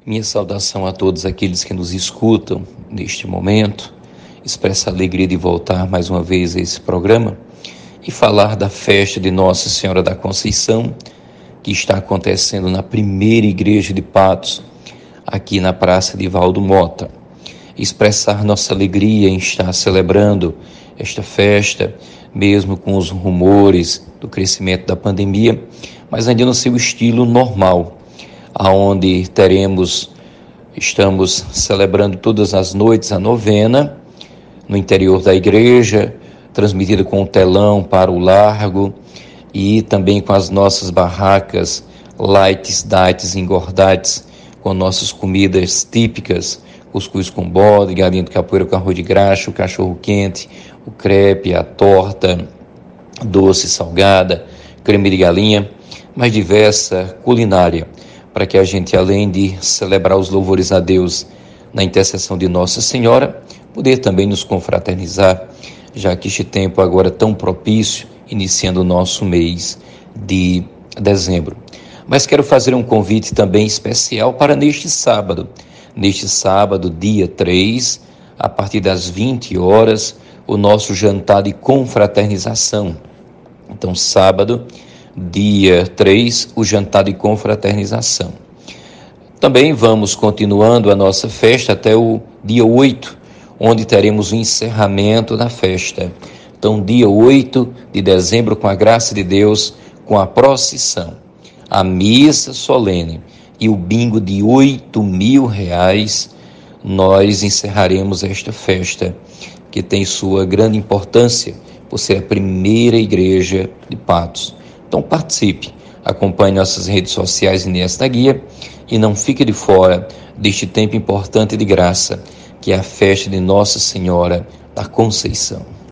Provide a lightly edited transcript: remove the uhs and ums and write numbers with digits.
Minha saudação a todos aqueles que nos escutam neste momento. Expressa a alegria de voltar mais uma vez a esse programa e falar da festa de Nossa Senhora da Conceição, que está acontecendo na primeira igreja de Patos, aqui na Praça de Valdo Mota. Expressar nossa alegria em estar celebrando esta festa, mesmo com os rumores do crescimento da pandemia, mas ainda no seu estilo normal, aonde estamos celebrando todas as noites a novena, no interior da igreja, transmitida com um telão para o largo e também com as nossas barracas, lights, dates, engordates, com nossas comidas típicas, cuscuz com bode, galinha de capoeira com arroz de graxa, o cachorro quente, o crepe, a torta, doce, salgada, creme de galinha, mais diversa culinária, para que a gente, além de celebrar os louvores a Deus na intercessão de Nossa Senhora, poder também nos confraternizar, já que este tempo agora é tão propício, iniciando o nosso mês de dezembro. Mas quero fazer um convite também especial para neste sábado, dia 3, a partir das 20 horas, o nosso jantar de confraternização. Então, sábado, dia 3, o jantar de confraternização. Também vamos continuando a nossa festa até o dia 8, onde teremos o encerramento da festa. Então, dia 8 de dezembro, com a graça de Deus, com a procissão, a missa solene e o bingo de R$8.000, nós encerraremos esta festa, que tem sua grande importância por ser a primeira igreja de Patos. Então participe, acompanhe nossas redes sociais nesta guia e não fique de fora deste tempo importante de graça, que é a festa de Nossa Senhora da Conceição.